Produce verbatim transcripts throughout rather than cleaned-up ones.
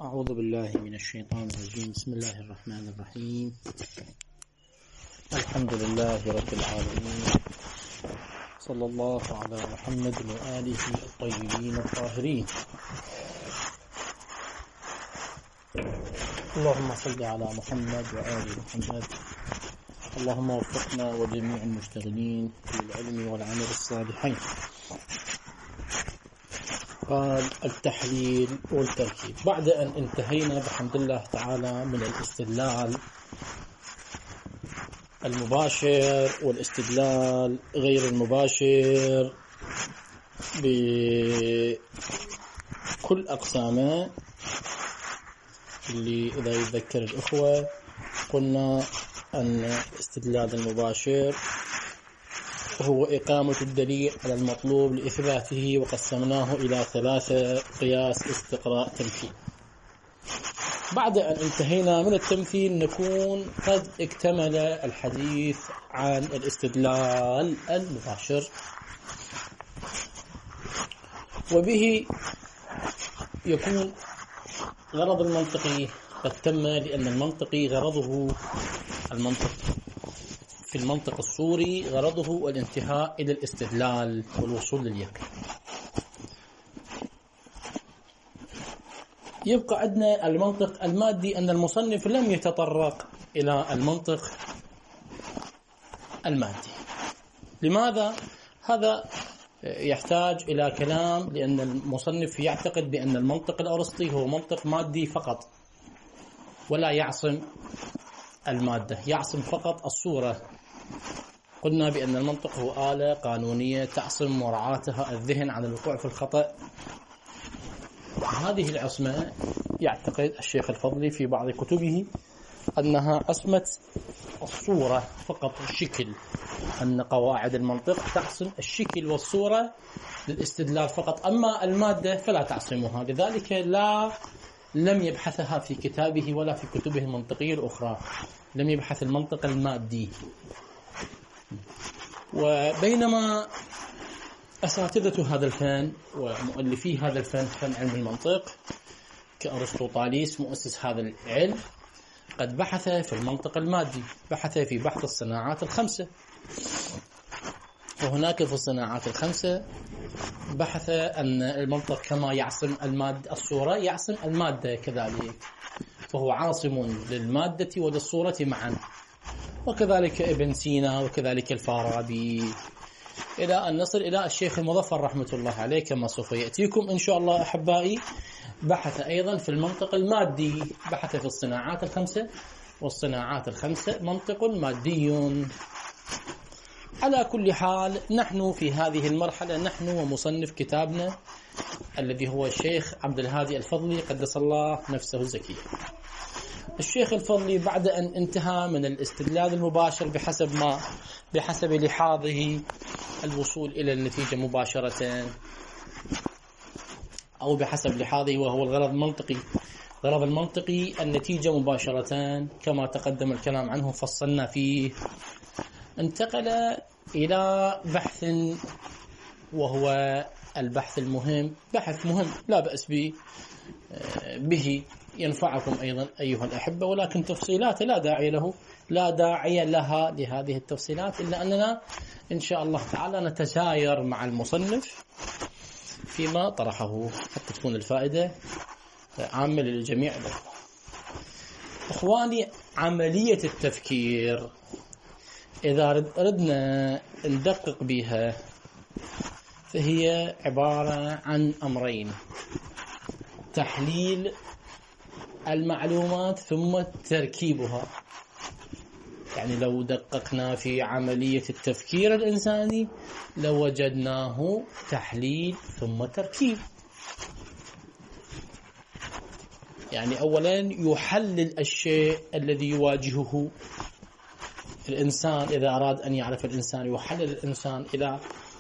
أعوذ بالله من الشيطان الرجيم. بسم الله الرحمن الرحيم. الحمد لله رب العالمين، صلى الله على محمد وآله الطيبين الطاهرين. اللهم صل على محمد وآل محمد. اللهم وفقنا وجميع المشتغلين بالعلم والعمل الصالحين. قال التحليل والتركيب. بعد أن انتهينا بحمد الله تعالى من الاستدلال المباشر والاستدلال غير المباشر بكل أقسامه، اللي إذا يتذكر الأخوة قلنا أن الاستدلال المباشر هو إقامة الدليل على المطلوب لإثباته، وقسمناه إلى ثلاثة: قياس، استقراء، تمثيل. بعد أن انتهينا من التمثيل نكون قد اكتمل الحديث عن الاستدلال المباشر، وبه يكون غرض المنطقي قد تم، لأن المنطقي غرضه المنطق في المنطق الصوري غرضه الانتهاء إلى الاستدلال والوصول لليقين. يبقى عندنا المنطق المادي، أن المصنف لم يتطرق إلى المنطق المادي. لماذا؟ هذا يحتاج إلى كلام، لأن المصنف يعتقد بأن المنطق الأرسطي هو منطق مادي فقط، ولا يعصم المادة، يعصم فقط الصورة. قلنا بأن المنطق هو آلة قانونية تعصم مراعاتها الذهن عن الوقوع في الخطأ. هذه العصمة يعتقد الشيخ الفضلي في بعض كتبه أنها عصمة الصورة فقط، الشكل، أن قواعد المنطق تعصم الشكل والصورة للاستدلال فقط، أما المادة فلا تعصمها. لذلك لا لم يبحثها في كتابه ولا في كتبه المنطقية الأخرى، لم يبحث المنطق المادي. وبينما أساتذة هذا الفن ومؤلفي هذا الفن، فن علم المنطق، كأرسطو طاليس مؤسس هذا العلم، قد بحث في المنطق المادي، بحث في بحث الصناعات الخمسة. وهناك في الصناعات الخمسة بحث أن المنطق كما يعصم المادة الصورة يعصم المادة كذلك، فهو عاصم للمادة وللصورة معا. وكذلك ابن سينا، وكذلك الفارابي، إلى أن نصل إلى الشيخ المظفر رحمة الله عليه كما سوف يأتيكم إن شاء الله أحبائي. بحث أيضا في المنطق المادي، بحث في الصناعات الخمسة، والصناعات الخمسة منطق مادي. على كل حال نحن في هذه المرحلة، نحن ومصنف كتابنا الذي هو الشيخ عبد الهادي الفضلي قدس الله نفسه الزكية. الشيخ الفضلي بعد أن انتهى من الاستدلال المباشر بحسب ما بحسب لحاظه الوصول إلى النتيجة مباشرة، أو بحسب لحاظه وهو الغرض المنطقي، غرض المنطقي النتيجة مباشرة كما تقدم الكلام عنه فصلنا فيه. انتقل إلى بحث، وهو البحث المهم، بحث مهم لا بأس به به ينفعكم أيضا أيها الأحبة، ولكن تفصيلات لا داعي له لا داعي لها لهذه التفصيلات، إلا أننا إن شاء الله تعالى نتساير مع المصنف فيما طرحه حتى تكون الفائدة عامة للجميع. إخواني، عملية التفكير إذا ردنا ندقق بها فهي عبارة عن أمرين: تحليل المعلومات ثم تركيبها. يعني لو دققنا في عملية التفكير الإنساني لوجدناه تحليل ثم تركيب. يعني أولا يحلل الشيء الذي يواجهه الإنسان. إذا أراد أن يعرف الإنسان يحلل الإنسان إلى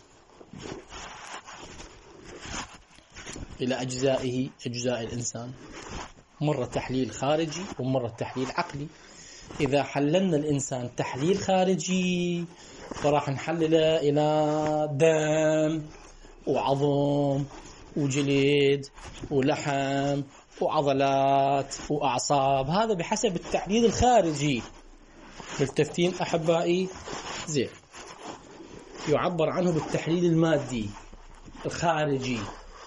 إلى أجزائه، أجزاء الإنسان، مرة تحليل خارجي ومرة تحليل عقلي. إذا حللنا الإنسان تحليل خارجي فراح نحلله إلى دم وعظم وجلد ولحم وعضلات وأعصاب، هذا بحسب التحليل الخارجي. ملتفتين أحبائي؟ زين. يعبر عنه بالتحليل المادي الخارجي.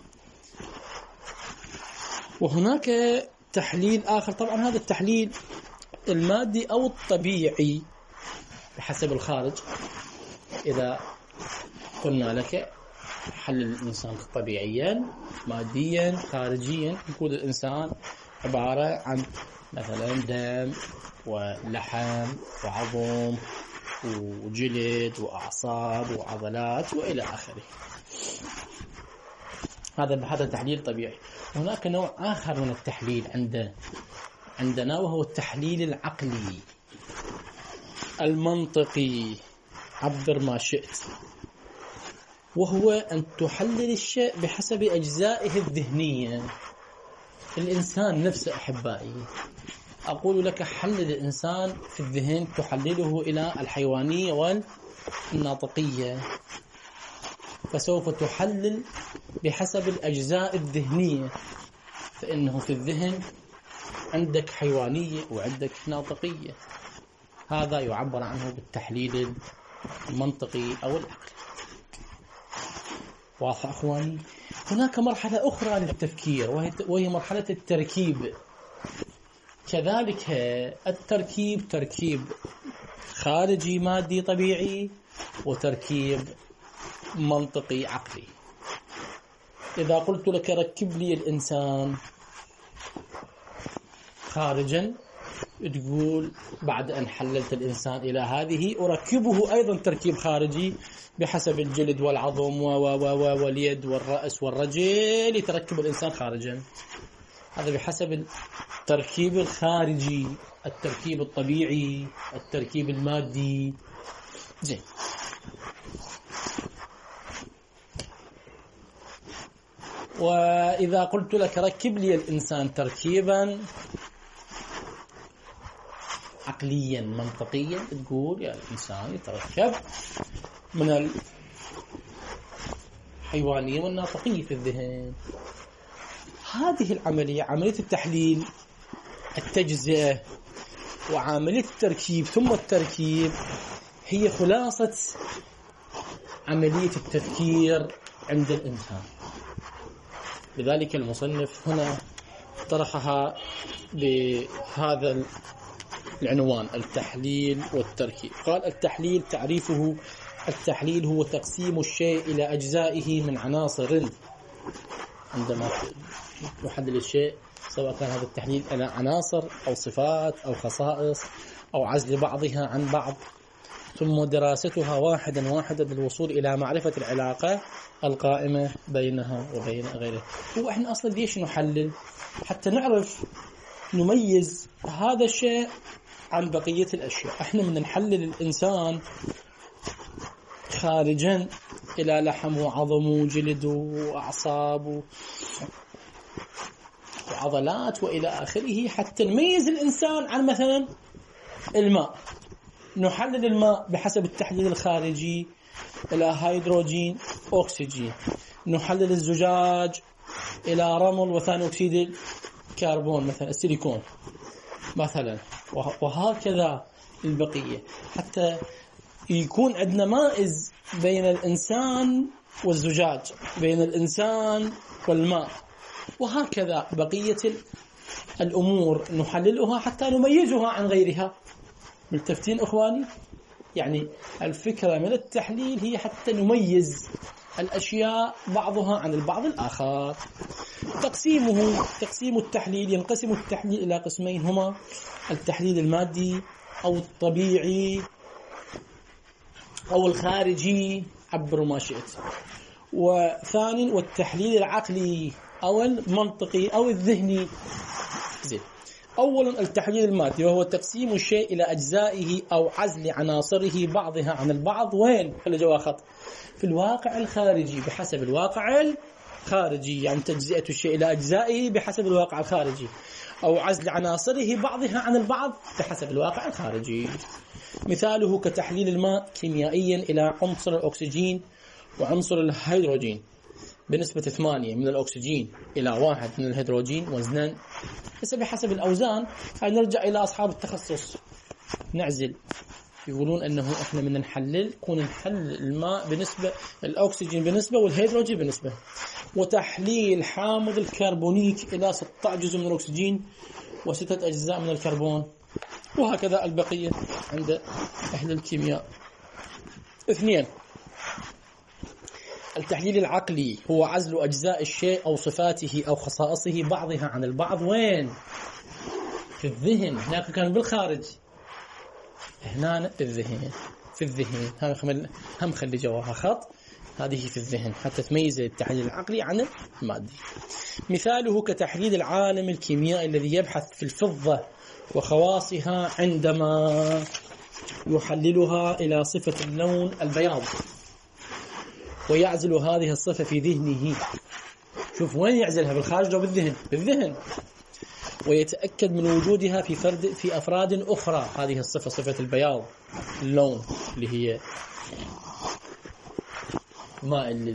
وهناك تحليل آخر، طبعا هذا التحليل المادي أو الطبيعي بحسب الخارج. إذا قلنا لك حلل الإنسان طبيعيا ماديا خارجيا، يكون الإنسان عبارة عن مثلا دم ولحم وعظم وجلد وأعصاب وعضلات وإلى آخره. هذا بهذا تحليل طبيعي. هناك نوع آخر من التحليل عندنا عندنا وهو التحليل العقلي المنطقي، عبر ما شئت، وهو أن تحلل الشيء بحسب أجزائه الذهنية. الإنسان نفسه أحبائي، أقول لك حلل الإنسان في الذهن، تحلله إلى الحيوانية والناطقية، فسوف تحلل بحسب الأجزاء الذهنية، فإنه في الذهن عندك حيوانية وعندك ناطقية. هذا يعبر عنه بالتحليل المنطقي أو العقلي. واضح أخواني؟ هناك مرحلة أخرى للتفكير وهي مرحلة التركيب. كذلك التركيب تركيب خارجي مادي طبيعي وتركيب منطقي عقلي. إذا قلت لك ركب لي الإنسان خارجا، تقول بعد أن حللت الإنسان إلى هذه أركبه أيضا تركيب خارجي بحسب الجلد والعظم واليد والرأس والرجل، يتركب الإنسان خارجا. هذا بحسب التركيب الخارجي، التركيب الطبيعي، التركيب المادي. زين. وإذا قلت لك ركب لي الإنسان تركيبا عقليا منطقيا، تقول يا الإنسان يتركب من الحيوانية والناطقية في الذهن. هذه العملية، عملية التحليل، التجزئة وعملية التركيب ثم التركيب، هي خلاصة عملية التفكير عند الإنسان. لذلك المصنف هنا طرحها بهذا العنوان: التحليل والتركيب. قال: التحليل تعريفه: التحليل هو تقسيم الشيء إلى أجزائه من عناصر. عندما نحلل الشيء، سواء كان هذا التحليل إلى عناصر أو صفات أو خصائص أو عزل بعضها عن بعض، ثم دراستها واحدا واحدا للوصول إلى معرفة العلاقة القائمة بينها وبين غيرها. هو إحنا أصلا ليش نحلل؟ حتى نعرف نميز هذا الشيء عن بقية الأشياء. إحنا من نحلل الإنسان خارجا إلى لحم وعظم وجلد وأعصاب وعضلات وإلى آخره، حتى نميز الإنسان عن مثلا الماء. نحلل الماء بحسب التحليل الخارجي إلى هيدروجين أكسجين، نحلل الزجاج إلى رمل وثاني أكسيد الكربون مثلا السيليكون مثلا، وهكذا البقية، حتى يكون عندنا مائز بين الإنسان والزجاج، بين الإنسان والماء، وهكذا بقية الأمور نحللها حتى نميزها عن غيرها. ملتفتين أخواني؟ يعني الفكرة من التحليل هي حتى نميز الأشياء بعضها عن البعض الآخر. تقسيمه تقسيم التحليل: ينقسم التحليل إلى قسمين، هما التحليل المادي أو الطبيعي أو الخارجي، عبر ما شئت. وثاني والتحليل العقلي أو المنطقي أو الذهني. زين. أولا التحليل المادي، وهو تقسيم الشيء إلى أجزائه أو عزل عناصره بعضها عن البعض. وين؟ خلي جوا خط. في الواقع الخارجي، بحسب الواقع الخارجي، يعني تجزئة الشيء إلى أجزائه بحسب الواقع الخارجي، أو عزل عناصره بعضها عن البعض بحسب الواقع الخارجي. مثاله كتحليل الماء كيميائيا إلى عنصر الأكسجين وعنصر الهيدروجين، بنسبة ثمانية من الأكسجين إلى واحد من الهيدروجين وزنا، بس بحسب الأوزان. هاي نرجع إلى أصحاب التخصص نعزل، يقولون أنه إحنا من نحلل كون نحلل الماء بنسبة الأكسجين بنسبة والهيدروجين بنسبة، وتحليل حامض الكربونيك إلى ستة عشر جزء من الأكسجين وستة أجزاء من الكربون، وهكذا البقية عند أهل الكيمياء. اثنين، التحليل العقلي هو عزل أجزاء الشيء أو صفاته أو خصائصه بعضها عن البعض. وين؟ في الذهن. هناك كان بالخارج، هنا في الذهن. في الذهن هم هم خلي جواها خط، هذه في الذهن حتى تميز التحليل العقلي عن المادي. مثاله كتحليل العالم الكيميائي الذي يبحث في الفضة وخواصها عندما يحللها إلى صفة اللون البياض ويعزل هذه الصفة في ذهنه. شوف وين يعزلها؟ بالخارج أو بالذهن؟ بالذهن. ويتأكد من وجودها في فرد في أفراد أخرى. هذه الصفة صفة البياض، اللون اللي هي ماء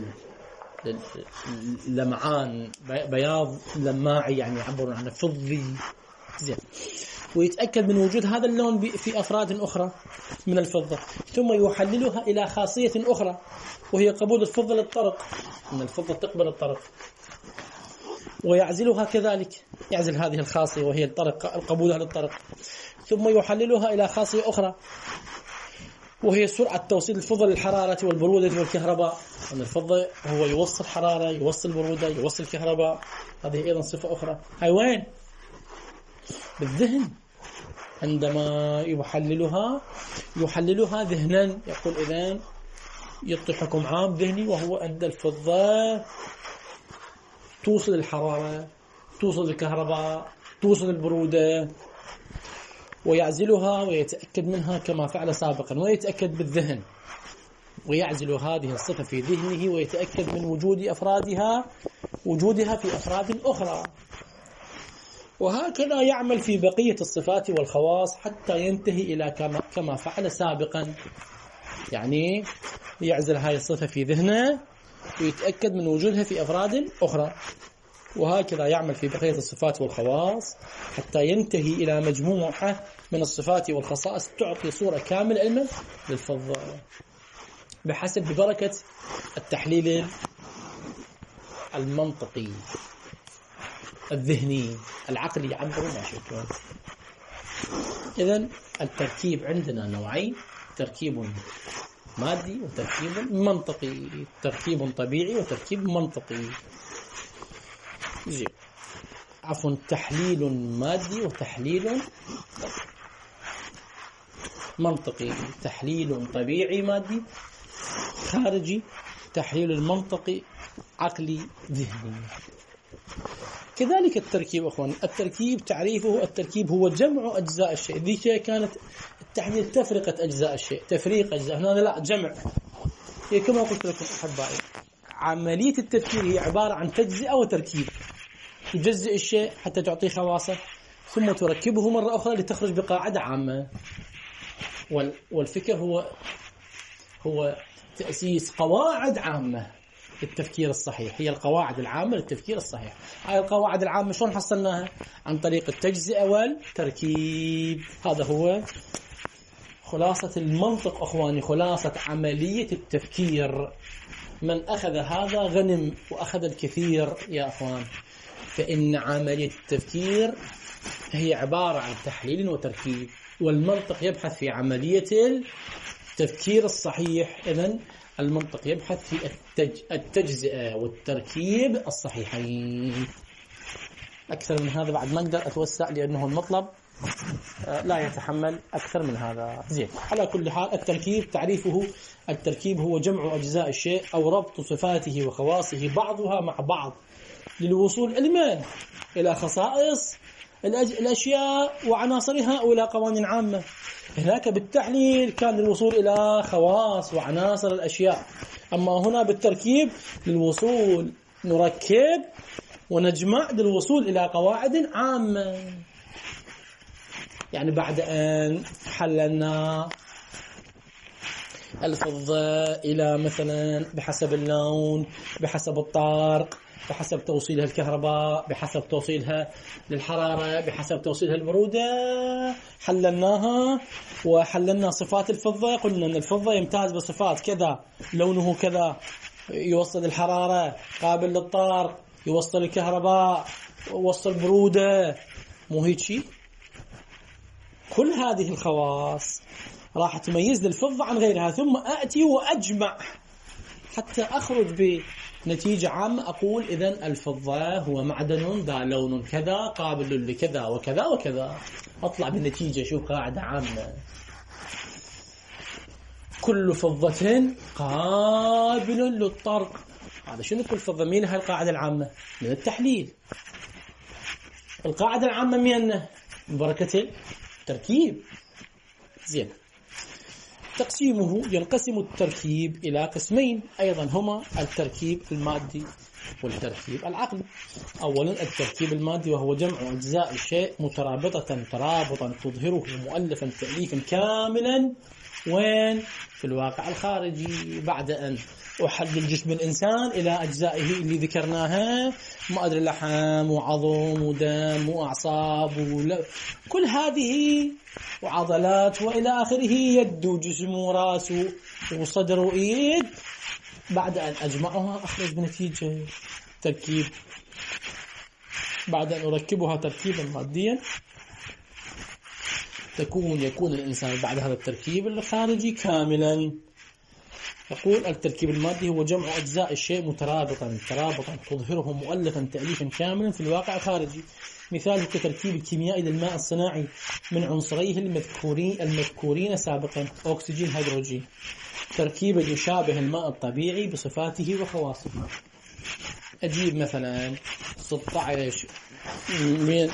لمعان، بياض لماعي يعني يعبرون عنه فضي. زين. ويتأكد من وجود هذا اللون في أفراد أخرى من الفضة، ثم يحللها إلى خاصية أخرى وهي قبول الفضة للطرق. من الفضة تقبل الطرق، ويعزلها كذلك، يعزل هذه الخاصية وهي الطرق، القبولها للطرق، ثم يحللها إلى خاصية أخرى وهي سرعة توصيل الفضة للحرارة والبرودة والكهرباء. أن الفضة هو يوصل حرارة، يوصل برودة، يوصل كهرباء. هذه أيضا صفة أخرى. هاي وين؟ بالذهن. عندما يحللها يحللها ذهنا. يقول إذن يعطي حكم عام ذهني، وهو أن الفضة توصل الحرارة، توصل الكهرباء، توصل البرودة، ويعزلها ويتأكد منها كما فعل سابقا. ويتأكد بالذهن ويعزل هذه الصفة في ذهنه ويتأكد من وجود أفرادها وجودها في أفراد أخرى. وهكذا يعمل في بقية الصفات والخواص حتى ينتهي إلى كما, كما فعل سابقا. يعني يعزل هذه الصفة في ذهنه ويتأكد من وجودها في أفراد أخرى. وهكذا يعمل في بقية الصفات والخواص حتى ينتهي إلى مجموعة من الصفات والخصائص تعطي صورة كاملة علما للفضة بحسب ببركة التحليل المنطقي الذهني العقلي. يعبرون ما شئتم. إذن التركيب عندنا نوعين: تركيب مادي وتركيب منطقي. تركيب طبيعي وتركيب منطقي. زين. عفوا، تحليل مادي وتحليل منطقي. تحليل طبيعي مادي خارجي، تحليل المنطقي عقلي ذهني. كذلك التركيب أخوان. التركيب تعريفه: التركيب هو جمع أجزاء الشيء. ذي شيء كانت التحليل تفرقة أجزاء الشيء، تفريق أجزاء. هنا لا، جمع. هي كما قلت لكم أحبائي، عملية التفكير هي عبارة عن تجزئة وتركيب. تجزئ الشيء حتى تعطيه خواصه، ثم تركبه مرة أخرى لتخرج بقاعدة عامة. والفكر هو هو تأسيس قواعد عامة للتفكير الصحيح. هي القواعد العامة للتفكير الصحيح. هاي القواعد العامة شلون حصلناها؟ عن طريق التجزئة والتركيب. هذا هو خلاصة المنطق أخواني، خلاصة عملية التفكير. من أخذ هذا غنم وأخذ الكثير يا أخوان. فإن عملية التفكير هي عبارة عن تحليل وتركيب، والمنطق يبحث في عملية التفكير الصحيح. إذن المنطق يبحث في التجزئة والتركيب الصحيحين. أكثر من هذا بعد ما أقدر أتوسع، لأنه المطلب لا يتحمل أكثر من هذا. زين. على كل حال، التركيب تعريفه: التركيب هو جمع أجزاء الشيء أو ربط صفاته وخواصه بعضها مع بعض للوصول إلى إلى خصائص الأشياء وعناصرها أو إلى قوانين عامة. هناك بالتحليل كان للوصول إلى خواص وعناصر الأشياء، أما هنا بالتركيب للوصول نركب ونجمع للوصول إلى قواعد عامة. يعني بعد أن حللنا الفضة إلى مثلا بحسب اللون، بحسب الطارق، بحسب توصيلها الكهرباء، بحسب توصيلها للحرارة، بحسب توصيلها البرودة. حللناها وحللنا صفات الفضة، قلنا أن الفضة يمتاز بصفات كذا، لونه كذا، يوصل الحرارة، قابل للطارق، يوصل الكهرباء، يوصل برودة. مو هيك شيء؟ كل هذه الخواص راح تميز الفضة عن غيرها، ثم أأتي وأجمع حتى أخرج بنتيجة عامة. أقول إذن الفضة هو معدن ذا لون كذا، قابل لكذا وكذا وكذا. أطلع بالنتيجة. شوف قاعدة عامة: كل فضة قابل للطرق. هذا شنو كل فضة؟ مين هالقاعدة العامة؟ من التحليل. القاعدة العامة من بركة التركيب. زين. تقسيمه: ينقسم التركيب إلى قسمين أيضا، هما التركيب المادي والتركيب العقلي. أولا التركيب المادي، وهو جمع أجزاء الشيء مترابطة ترابطا تظهره مؤلفا تأليفا كاملا وين؟ في الواقع الخارجي. بعد أن أحلل جسم الإنسان إلى أجزائه اللي ذكرناها، ما أدري لحم وعظم ودم وأعصاب ولا كل هذه وعضلات وإلى آخره، يد وجسم وراس وصدر وإيد، بعد أن أجمعها أخرج بنتيجة تركيب. بعد أن أركبها تركيبا ماديا تكون يكون الإنسان بعد هذا التركيب الخارجي كاملا. يقول التركيب المادي هو جمع أجزاء الشيء مترابطا ترابطا تظهره مؤلفا تأليفا كاملا في الواقع الخارجي. مثاله كتركيب الكيميائي للماء الصناعي من عنصريه المذكورين المذكورين سابقا، أكسجين هيدروجين، تركيبا يشابه الماء الطبيعي بصفاته وخواصه. أجيب مثلا ستة عشر من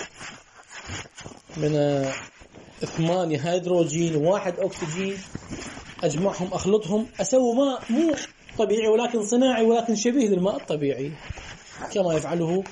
من ثمانية هيدروجين وواحد أكسجين، أجمعهم أخلطهم أسوي ماء مو طبيعي ولكن صناعي ولكن شبيه للماء الطبيعي، كما يفعله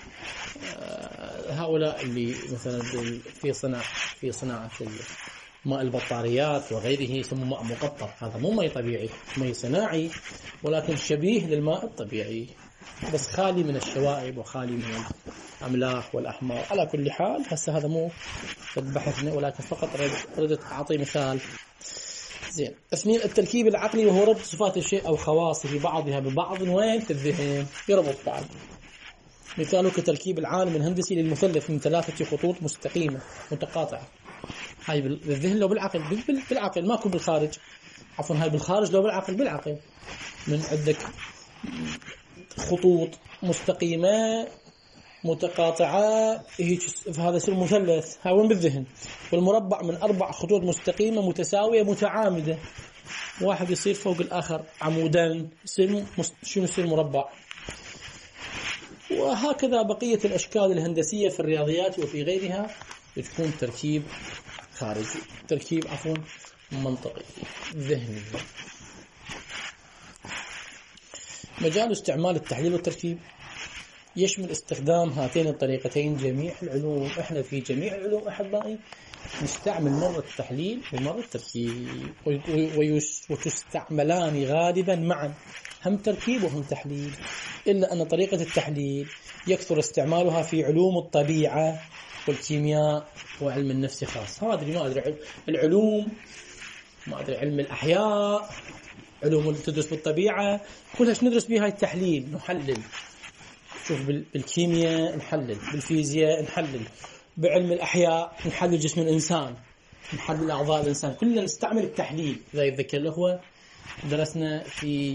هؤلاء اللي مثلا في صناعة في صناعة ماء البطاريات وغيره، يسمى ماء مقطر. هذا مو ماء طبيعي، ماء صناعي ولكن شبيه للماء الطبيعي، بس خالي من الشوائب وخالي من الأملاح والأحماض. على كل حال هسه هذا مو بحثنا، ولكن فقط ردت أعطي مثال. زين. اثنين التركيب العقلي، وهو ربط صفات الشيء أو خواصه بعضها ببعض وين؟ في الذهن، يربط بعض. مثاله كتركيب العالم الهندسي للمثلث من ثلاثة خطوط مستقيمة متقاطعة. هاي بالذهن لو بالعقل، بالعقل ماكو بالخارج، عفوا هاي بالخارج لو بالعقل، بالعقل من عندك خطوط مستقيمة متقاطعة، هيك هذا اسمه مثلث، هاون بالذهن. والمربع من أربع خطوط مستقيمة متساوية متعامدة، واحد يصير فوق الآخر عمودان، يصير شنو يصير مربع. وهكذا بقية الأشكال الهندسية في الرياضيات وفي غيرها تكون تركيب خارجي، تركيب عفوا منطقي ذهني. مجال استعمال التحليل والتركيب يشمل استخدام هاتين الطريقتين جميع العلوم. احنا في جميع العلوم احبائي نستعمل مرة التحليل ومرة التركيب، وتستعملان غالبا معا، هم تركيب وهم تحليل، إلا أن طريقة التحليل يكثر استعمالها في علوم الطبيعة والكيمياء وعلم النفس خاص. ما أدري ما أدري العلوم، ما أدري علم الأحياء، علوم اللي تدرس بالطبيعة كلها ندرس بها التحليل، نحلل. شوف بالكيمياء نحلل، بالفيزياء نحلل، بعلم الأحياء نحلل جسم الإنسان، نحلل أعضاء الإنسان، كلنا نستعمل التحليل. إذا يتذكر الأخوة درسنا في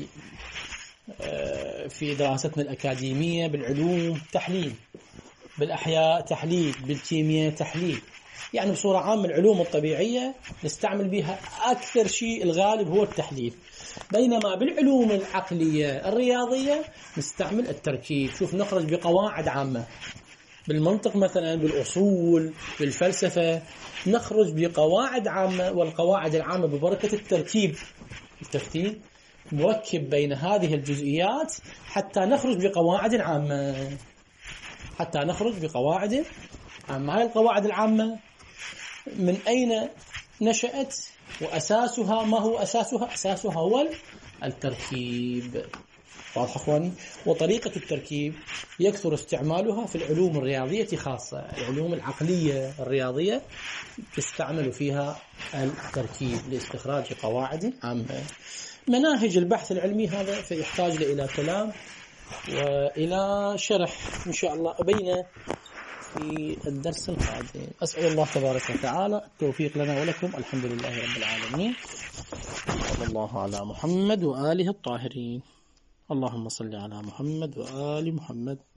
في دراستنا الأكاديمية بالعلوم تحليل، بالأحياء تحليل، بالكيمياء تحليل. يعني بصورة عامة العلوم الطبيعية نستعمل بها أكثر شيء الغالب هو التحليل، بينما بالعلوم العقلية الرياضية نستعمل التركيب. شوف نخرج بقواعد عامة، بالمنطق مثلا، بالأصول، بالفلسفة نخرج بقواعد عامة، والقواعد العامة ببركة التركيب. الترتيب مركب بين هذه الجزئيات حتى نخرج بقواعد عامة، حتى نخرج بقواعد عامة. هاي القواعد العامة من أين نشأت؟ وأساسها ما هو أساسها؟ أساسها هو التركيب. واضح أخواني؟ وطريقة التركيب يكثر استعمالها في العلوم الرياضية خاصة، العلوم العقلية الرياضية تستعمل فيها التركيب لاستخراج قواعد عامة. مناهج البحث العلمي هذا فيحتاج إلى كلام وإلى شرح إن شاء الله أبينه في الدرس القادم. أسأل الله تبارك وتعالى التوفيق لنا ولكم. الحمد لله رب العالمين، صلى الله على محمد وآله الطاهرين. اللهم صل على محمد وآل محمد.